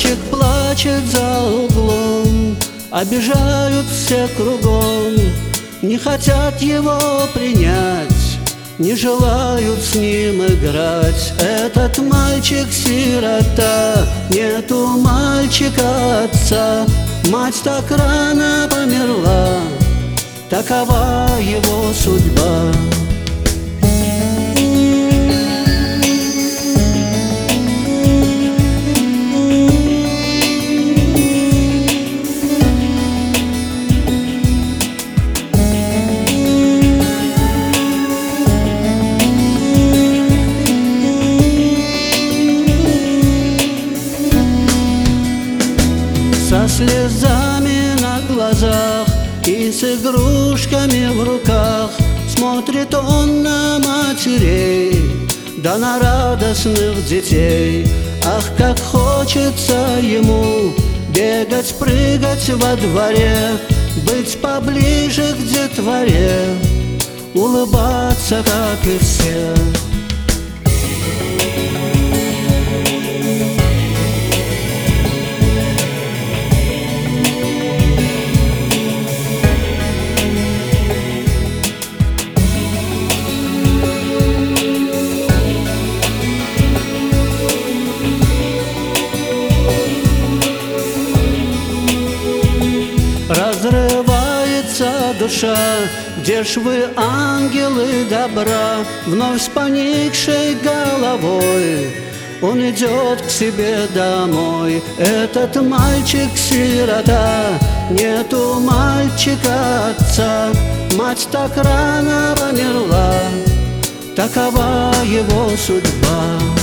Мальчик плачет за углом, обижают все кругом, не хотят его принять, не желают с ним играть. Этот мальчик сирота, нету мальчика отца, мать так рано померла, такова его судьба. Со слезами на глазах и с игрушками в руках смотрит он на матерей, да на радостных детей. Ах, как хочется ему бегать, прыгать во дворе, быть поближе к детворе, улыбаться, как и все. Разрывается душа, где ж вы, ангелы добра? Вновь с поникшей головой он идет к себе домой. Этот мальчик-сирота, нету мальчика отца, мать так рано померла, такова его судьба.